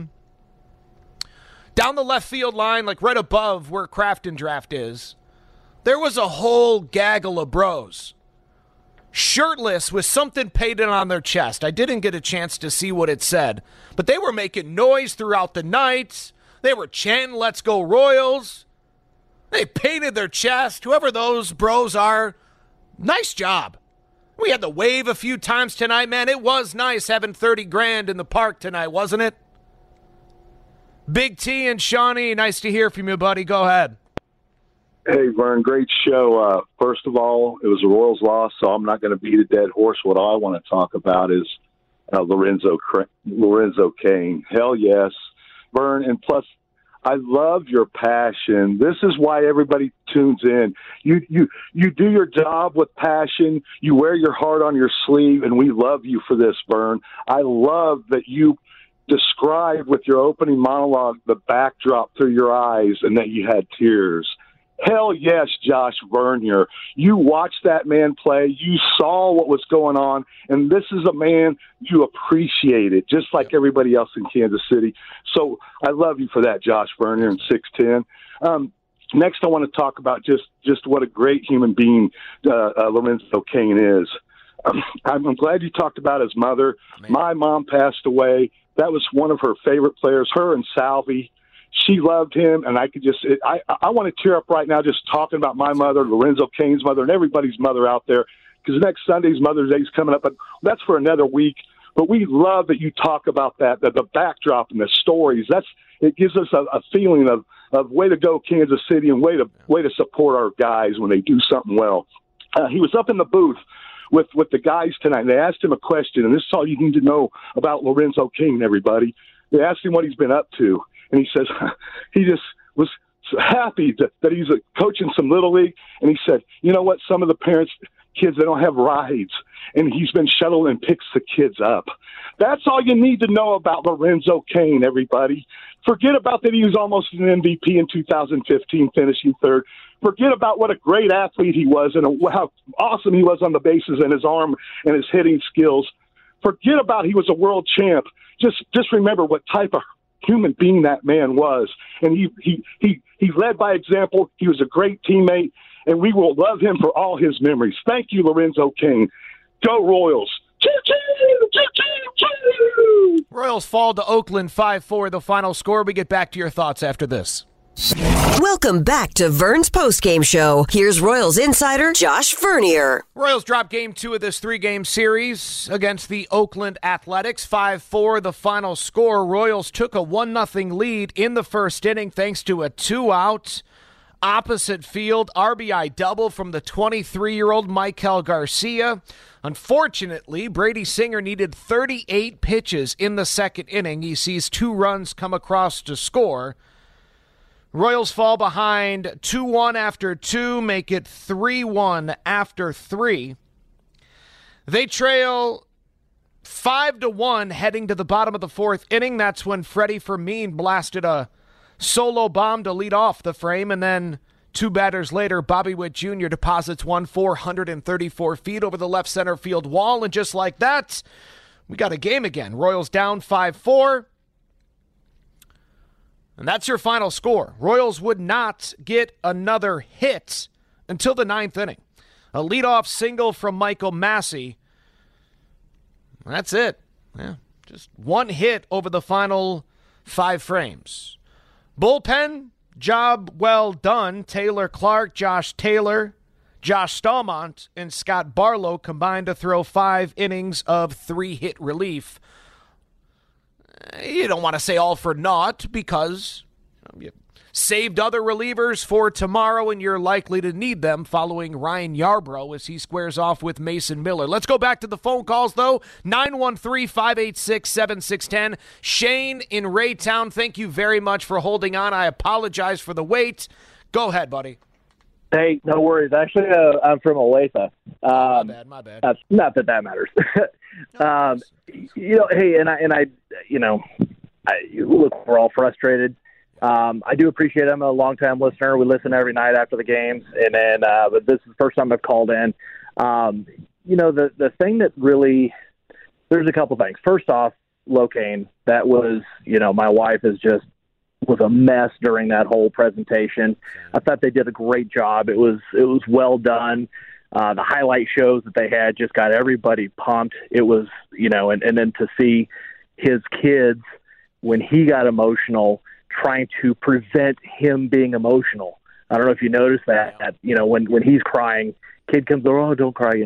down the left field line, like right above where Crafton Draft is, there was a whole gaggle of bros. Shirtless with something painted on their chest. I didn't get a chance to see what it said, but they were making noise throughout the night. They were chanting, "Let's go Royals." They painted their chest. Whoever those bros are, nice job. We had to wave a few times tonight, man. It was nice having 30 grand in the park tonight, wasn't it? Big T and Shawnee, nice to hear from you, buddy. Go ahead. Hey, Vern, great show. First of all, it was a Royals loss, so I'm not going to beat a dead horse. What I want to talk about is Lorenzo Cain. Hell yes. Vern, and plus, I love your passion. This is why everybody tunes in. You do your job with passion. You wear your heart on your sleeve, and we love you for this, Vern. I love that you described with your opening monologue the backdrop through your eyes and that you had tears. Hell yes, Josh Vernier. You watched that man play. You saw what was going on, and this is a man you appreciated, just like everybody else in Kansas City. So I love you for that, Josh Vernier and 610. Next, I want to talk about just what a great human being Lorenzo Cain is. I'm glad you talked about his mother. My mom passed away. That was one of her favorite players, her and Salvi. She loved him, and I could just I want to tear up right now just talking about my mother, Lorenzo Cain's mother, and everybody's mother out there, because next Sunday's Mother's Day is coming up, but that's for another week. But we love that you talk about that, the backdrop and the stories. It gives us a feeling of way to go, Kansas City, and way to support our guys when they do something well. He was up in the booth with the guys tonight, and they asked him a question, and this is all you need to know about Lorenzo Cain, everybody. They asked him what he's been up to, and he says he just was happy that he's coaching some Little League, and he said, you know what, some of the parents, kids that don't have rides, and he's been shuttled and picks the kids up. That's all you need to know about Lorenzo Cain, everybody. Forget about that he was almost an MVP in 2015, finishing third. Forget about what a great athlete he was and how awesome he was on the bases and his arm and his hitting skills. Forget about he was a world champ. Just remember what type of human being that man was. And he led by example. He was a great teammate, and we will love him for all his memories. Thank you, Lorenzo Cain. Go Royals. Royals fall to Oakland 5-4, the final score. We get back to your thoughts after this. Welcome back to Vern's postgame show. Here's Royals insider Josh Vernier. Royals drop game 2 of this 3-game series against the Oakland Athletics. 5-4, the final score. Royals took a 1-0 lead in the first inning thanks to a 2-out opposite field RBI double from the 23-year-old Michael Garcia. Unfortunately, Brady Singer needed 38 pitches in the second inning. He sees 2 runs come across to score. Royals fall behind 2-1 after 2, make it 3-1 after 3. They trail 5-1 heading to the bottom of the fourth inning. That's when Freddie Fermin blasted a solo bomb to lead off the frame, and then 2 batters later, Bobby Witt Jr. deposits one 434 feet over the left center field wall, and just like that, we got a game again. Royals down 5-4. And that's your final score. Royals would not get another hit until the 9th inning. A leadoff single from Michael Massey. That's it. Yeah, just 1 hit over the final 5 frames. Bullpen, job well done. Taylor Clark, Josh Taylor, Josh Stallmont, and Scott Barlow combined to throw 5 innings of 3-hit relief. You don't want to say all for naught because you saved other relievers for tomorrow, and you're likely to need them following Ryan Yarbrough as he squares off with Mason Miller. Let's go back to the phone calls, though. 913-586-7610. Shane in Raytown, thank you very much for holding on. I apologize for the wait. Go ahead, buddy. Hey, no worries. Actually, I'm from Olathe. My bad. Not that matters. Hey, look, we're all frustrated. I do appreciate it. I'm a longtime listener. We listen every night after the games, and then but this is the first time I've called in. The thing that really, there's a couple things. First off, Locaine, that was, my wife was a mess during that whole presentation. I thought they did a great job. It was well done. The highlight shows that they had just got everybody pumped. It was, and then to see his kids when he got emotional, trying to prevent him being emotional. I don't know if you noticed that, when he's crying, kid comes over, oh, don't cry,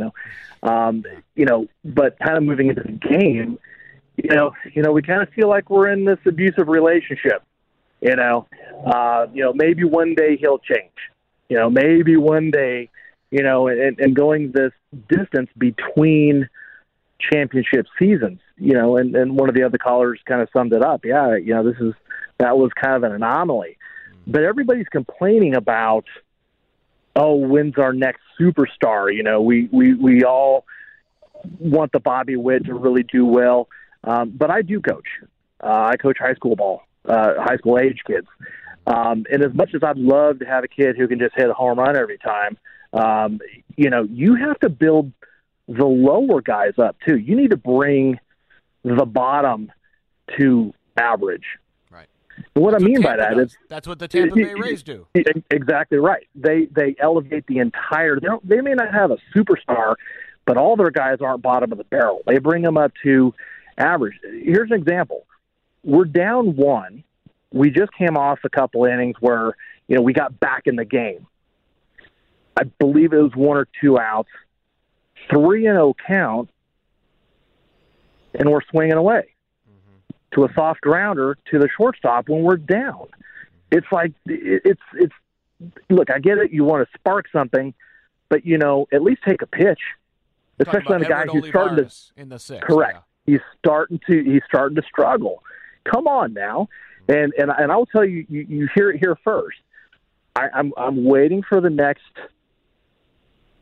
but kind of moving into the game, we kind of feel like we're in this abusive relationship. Maybe one day he'll change, maybe one day, and going this distance between championship seasons, and one of the other callers kind of summed it up. Yeah, that was kind of an anomaly. But everybody's complaining about, when's our next superstar? We all want the Bobby Witt to really do well. But I do coach. I coach high school ball, high school age kids. And as much as I'd love to have a kid who can just hit a home run every time, you have to build the lower guys up too. You need to bring the bottom to average. Right. And what I mean by that is that's what the Tampa Bay Rays do. Exactly right. They elevate the entire. They may not have a superstar, but all their guys aren't bottom of the barrel. They bring them up to average. Here's an example. We're down 1. We just came off a couple innings where we got back in the game. I believe it was 1 or 2 outs, 3-0 count, and we're swinging away to a soft grounder to the shortstop when we're down. It's like it's. Look, I get it. You want to spark something, but at least take a pitch, especially on a guy who's starting to in the 6th. Correct. Yeah. He's starting to struggle. Come on now, and I'll tell you. You hear it here first. I'm waiting for the next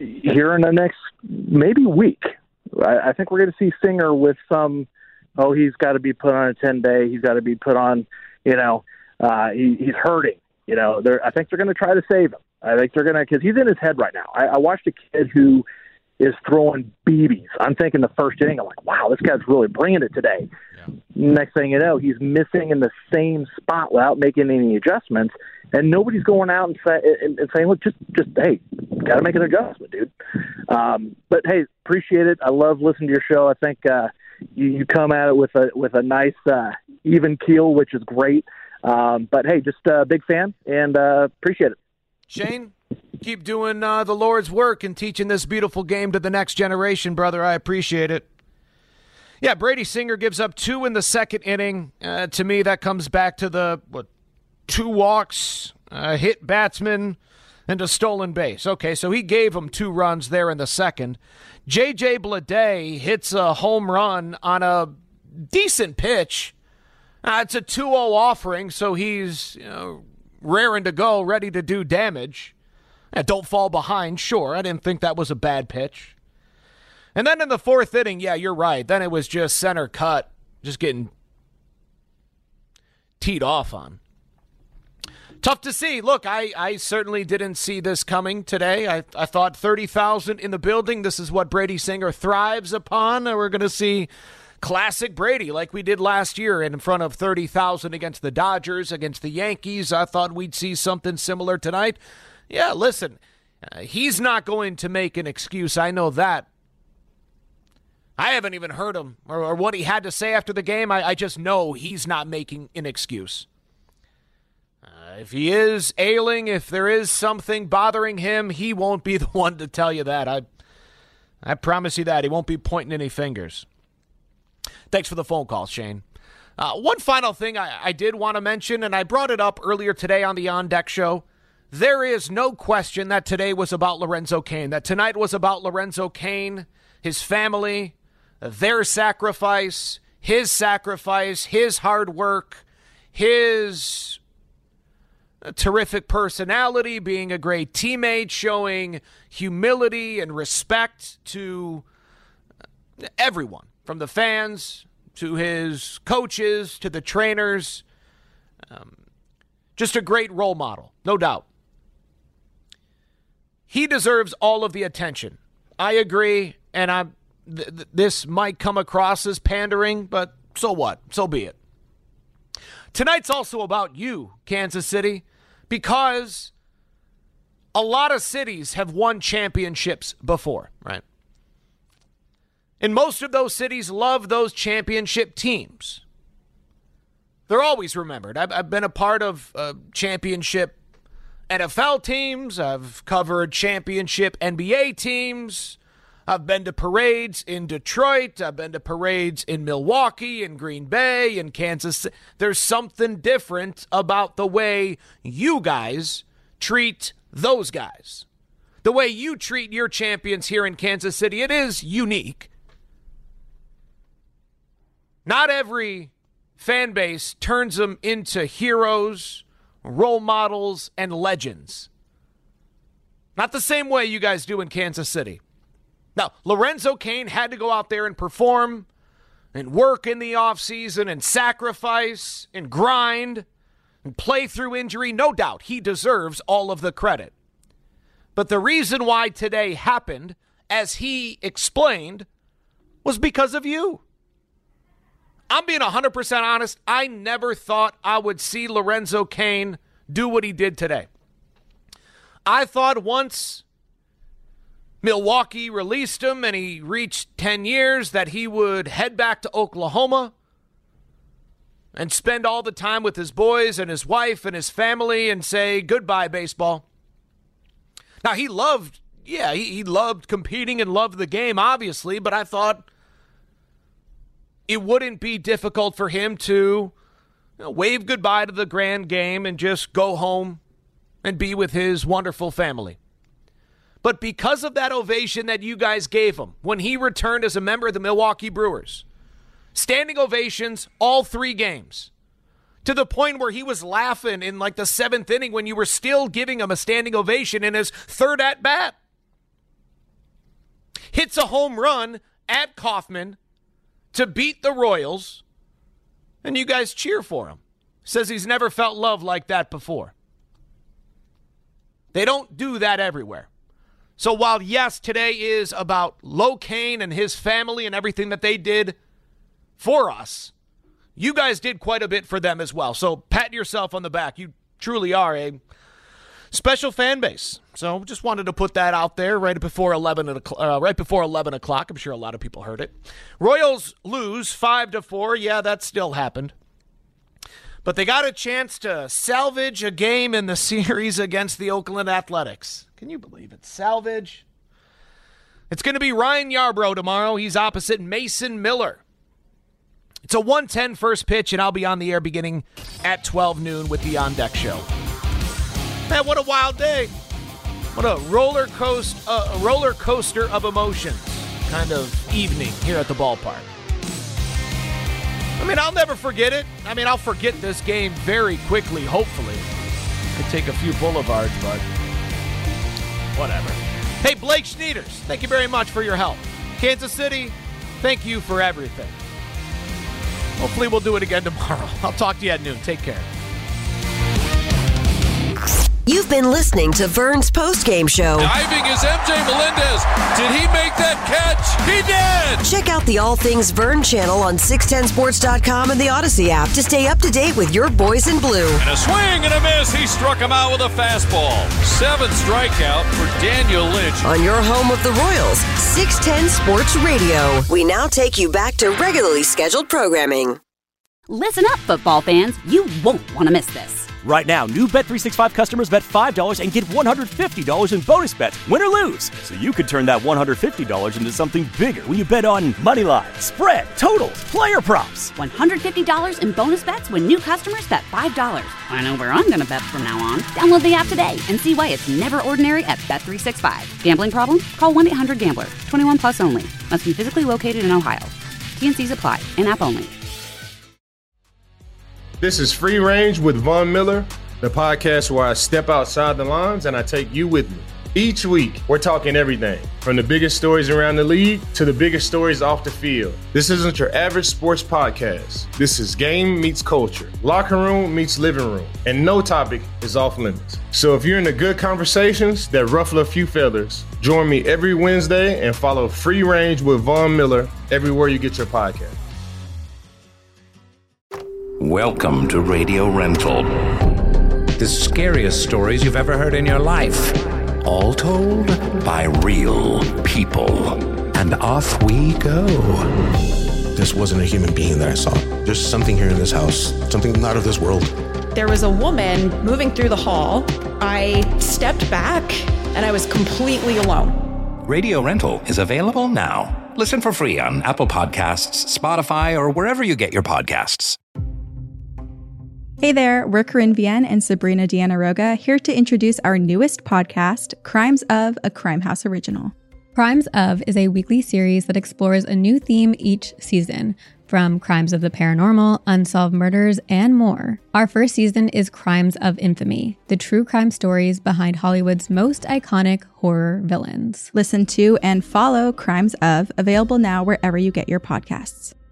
here in the next maybe week. I think we're going to see Singer with some, he's got to be put on a 10-day. He's got to be put on, he's hurting. I think they're going to try to save him. I think they're going to, because he's in his head right now. I watched a kid who is throwing BBs. I'm thinking the first inning, I'm like, wow, this guy's really bringing it today. Yeah. Next thing you know, he's missing in the same spot without making any adjustments, and nobody's going out and saying, look, just hey, got to make an adjustment, dude. But hey, appreciate it. I love listening to your show. I think you come at it with a nice even keel, which is great. But hey, just a big fan and appreciate it. Shane, keep doing the Lord's work and teaching this beautiful game to the next generation, brother. I appreciate it. Yeah, Brady Singer gives up 2 in the second inning. To me, that comes back to the 2 walks, a hit batsman, and a stolen base. Okay, so he gave him 2 runs there in the second. J.J. Bleday hits a home run on a decent pitch. It's a 2-0 offering, so he's raring to go, ready to do damage. Don't fall behind, sure. I didn't think that was a bad pitch. And then in the 4th inning, yeah, you're right. Then it was just center cut, just getting teed off on. Tough to see. Look, I certainly didn't see this coming today. I thought 30,000 in the building. This is what Brady Singer thrives upon. We're going to see classic Brady like we did last year in front of 30,000 against the Dodgers, against the Yankees. I thought we'd see something similar tonight. Yeah, listen, he's not going to make an excuse. I know that. I haven't even heard him or what he had to say after the game. I just know he's not making an excuse. If he is ailing, if there is something bothering him, he won't be the one to tell you that. I promise you that. He won't be pointing any fingers. Thanks for the phone call, Shane. One final thing I did want to mention, and I brought it up earlier today on the On Deck show. There is no question that today was about Lorenzo Cain, that tonight was about Lorenzo Cain, his family, their sacrifice, his hard work, his terrific personality, being a great teammate, showing humility and respect to everyone, from the fans to his coaches to the trainers. Just a great role model, no doubt. He deserves all of the attention. I agree, and this might come across as pandering, but so what? So be it. Tonight's also about you, Kansas City, because a lot of cities have won championships before, right? And most of those cities love those championship teams. They're always remembered. I've been a part of championship NFL teams. I've covered championship NBA teams. I've been to parades in Detroit. I've been to parades in Milwaukee, in Green Bay, in Kansas City. There's something different about the way you guys treat those guys. The way you treat your champions here in Kansas City, it is unique. Not every fan base turns them into heroes, role models, and legends. Not the same way you guys do in Kansas City. Now, Lorenzo Cain had to go out there and perform and work in the offseason and sacrifice and grind and play through injury. No doubt he deserves all of the credit. But the reason why today happened, as he explained, was because of you. I'm being 100% honest. I never thought I would see Lorenzo Cain do what he did today. I thought once Milwaukee released him and he reached 10 years that he would head back to Oklahoma and spend all the time with his boys and his wife and his family and say goodbye, baseball. Now, he loved competing and loved the game, obviously, but I thought it wouldn't be difficult for him to wave goodbye to the grand game and just go home and be with his wonderful family. But because of that ovation that you guys gave him when he returned as a member of the Milwaukee Brewers, standing ovations all 3 games, to the point where he was laughing in like the 7th inning when you were still giving him a standing ovation in his 3rd at-bat. hits a home run at Kauffman to beat the Royals, and you guys cheer for him. Says he's never felt love like that before. They don't do that everywhere. So while, yes, today is about Locaine and his family and everything that they did for us, you guys did quite a bit for them as well. So pat yourself on the back. You truly are a special fan base. So just wanted to put that out there right before 11 o'clock. I'm sure a lot of people heard it. Royals lose 5-4. Yeah, that still happened. But they got a chance to salvage a game in the series against the Oakland Athletics. Can you believe it? Salvage. It's going to be Ryan Yarbrough tomorrow. He's opposite Mason Miller. It's a 1:10 first pitch, and I'll be on the air beginning at 12 noon with the On Deck Show. Man, what a wild day. What a roller coaster of emotions kind of evening here at the ballpark. I mean, I'll never forget it. I mean, I'll forget this game very quickly, hopefully. Could take a few boulevards, but whatever. Hey, Blake Schneiders, thank you very much for your help. Kansas City, thank you for everything. Hopefully we'll do it again tomorrow. I'll talk to you at noon. Take care. You've been listening to Vern's postgame show. Diving is MJ Melendez. Did he make that catch? He did! Check out the All Things Vern channel on 610sports.com and the Odyssey app to stay up to date with your boys in blue. And a swing and a miss. He struck him out with a fastball. 7th strikeout for Daniel Lynch. On your home of the Royals, 610 Sports Radio. We now take you back to regularly scheduled programming. Listen up, football fans. You won't want to miss this. Right now, new Bet365 customers bet $5 and get $150 in bonus bets, win or lose. So you could turn that $150 into something bigger when you bet on money line, spread, totals, player props. $150 in bonus bets when new customers bet $5. I know where I'm going to bet from now on. Download the app today and see why it's never ordinary at Bet365. Gambling problem? Call 1-800-GAMBLER. 21 plus only. Must be physically located in Ohio. T&Cs apply. In-app only. This is Free Range with Von Miller, the podcast where I step outside the lines and I take you with me. Each week, we're talking everything from the biggest stories around the league to the biggest stories off the field. This isn't your average sports podcast. This is game meets culture, locker room meets living room, and no topic is off limits. So if you're into good conversations that ruffle a few feathers, join me every Wednesday and follow Free Range with Von Miller everywhere you get your podcast. Welcome to Radio Rental. The scariest stories you've ever heard in your life. All told by real people. And off we go. This wasn't a human being that I saw. There's something here in this house, something not of this world. There was a woman moving through the hall. I stepped back and I was completely alone. Radio Rental is available now. Listen for free on Apple Podcasts, Spotify, or wherever you get your podcasts. Hey there, we're Corinne Vienne and Sabrina Deanna Roga here to introduce our newest podcast, Crimes of, a Crime House original. Crimes of is a weekly series that explores a new theme each season, from crimes of the paranormal, unsolved murders, and more. Our first season is Crimes of Infamy, the true crime stories behind Hollywood's most iconic horror villains. Listen to and follow Crimes of, available now wherever you get your podcasts.